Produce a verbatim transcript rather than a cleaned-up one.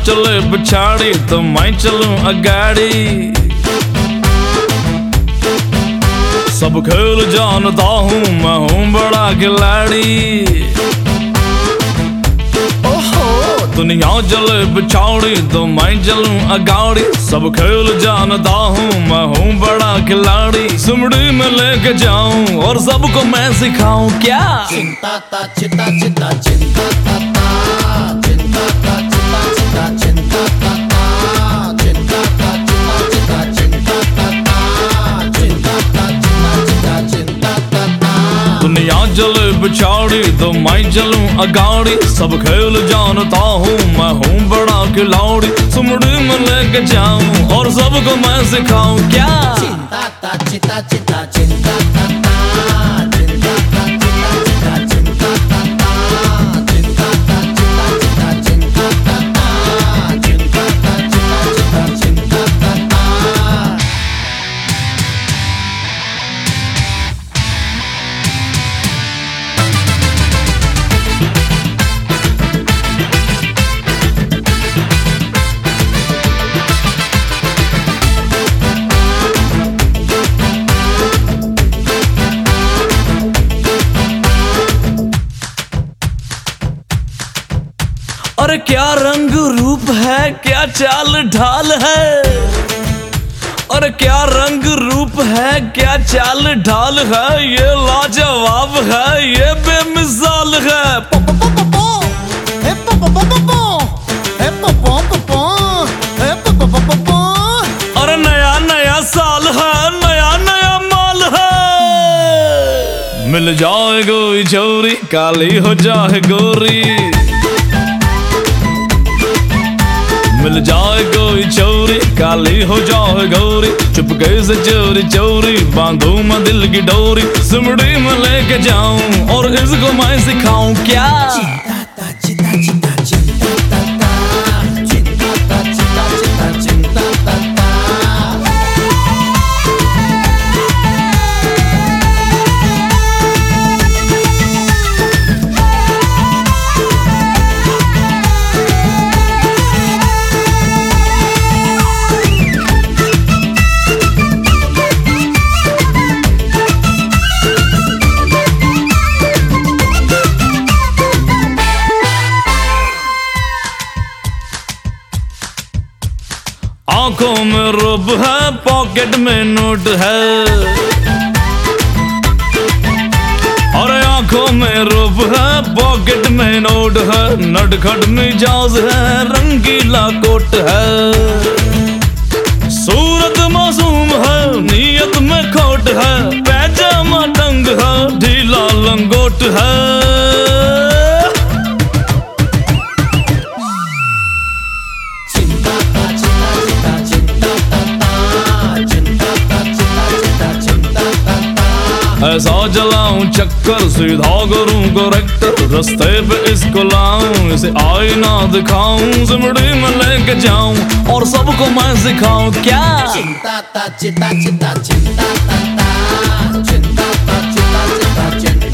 चले पिछाड़ी तो मैं चलूं अगाड़ी। सब खेल जानता हूँ मैं हूँ बड़ा खिलाड़ी। ओहो दुनिया चले पिछाड़ी तो मैं चलूं अगाड़ी। सब खेल जानता हूँ मैं हूँ बड़ा खिलाड़ी। सुमड़ी में लेके जाऊं और सबको मैं सिखाऊं क्या। चिंता ता चिता चिता चिंता ता ता चिंता ता चिता चिता चिंता ता ता चिंता ता चिता चिता चिंता ता ता चिंता ता चिता चिता चिंता ता ता। दुनिया चले पिछाड़ी तो मैं चलूं अगाड़ी। सब खेल जानता हूँ मैं हूँ बड़ा खिलाड़ी। सुमड़ी में लेके जाऊं और सबको मैं सिखाऊं क्या। चिंता ता चिता चिता चिंता ता ता चिंता ता चिता चिता चिंता ता ता चिंता ता चिता चिता चिंता ता ता चिंता ता चिता चिता चिंता ता ता। अरे क्या रंग रूप है क्या चाल ढाल है। अरे क्या रंग रूप है क्या चाल ढाल है। ये लाजवाब है ये बेमिसाल है। अरे नया नया साल है नया नया माल है। मिल जाए कोई छोरी काली हो जाए गोरी। मिल जाए कोई चोरी काली हो जाए गौरी। चुपके से चोरी चोरी बांधू मैं दिल की डोरी। सुमड़ी में लेके जाऊं और इसको मैं सिखाऊं क्या। चिंता ता चिता चिता चिंता ता ता चिंता ता चिता चिता चिंता ता ता। आंखों में रूप है पॉकेट में नोट है। अरे आंखों में रूप है पॉकेट में नोट है। नटखट मिजाज है रंगीला कोट है। सूरत मासूम है नीयत में खोट है। पैजामा टंग है ढीला लंगोट है। ऐसा चलाऊं चक्कर सीधा करूं करेक्टर। रास्ते पे इसको लाऊं इसे आईना दिखाऊं। सिमड़ी में लेके जाऊं और सबको मैं सिखाऊं क्या। चिंता ता चिता चिता चिंता ता ता चिंता ता चिता चिता चिंता